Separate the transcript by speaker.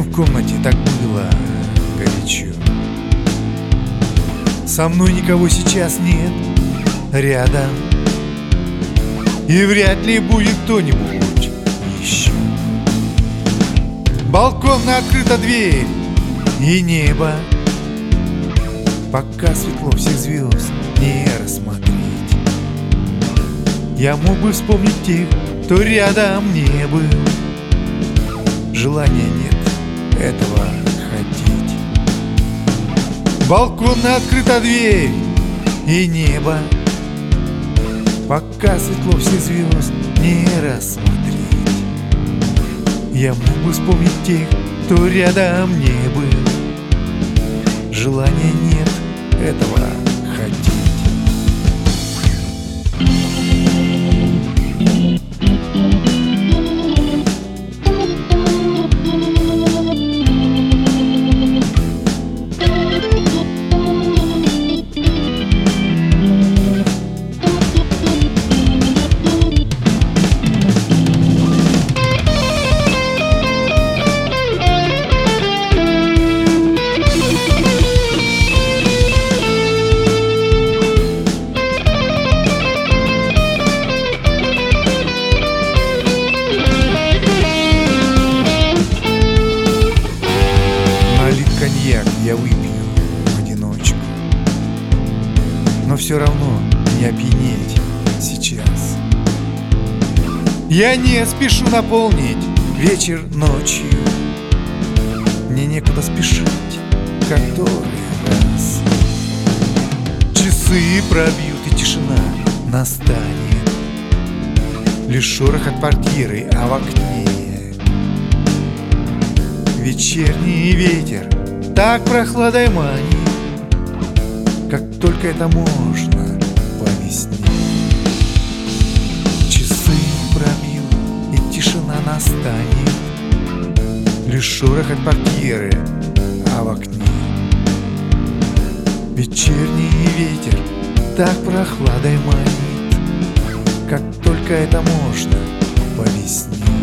Speaker 1: В комнате так было горячо. Со мной никого сейчас нет рядом, и вряд ли будет кто-нибудь еще. Балконно открыта дверь и небо, пока светло всех звезд не рассмотреть. Я мог бы вспомнить тех, кто рядом не был. Желания нет этого хотеть. Балконно открыта дверь и небо, пока светло всех звезд не рассмотреть. Я мог бы вспомнить тех, кто рядом не был. Желания нет этого хотеть. Я выпью в одиночку, но все равно не опьянеть сейчас. Я не спешу наполнить вечер ночью, мне некуда спешить, который раз. Часы пробьют и тишина настанет, лишь шорох от портьеры, а в окне вечерний ветер так прохладой манит, как только это можно по весне. Часы пробьют и тишина настанет, лишь шорох от портьеры, а в окне вечерний ветер так прохладой манит, как только это можно по весне.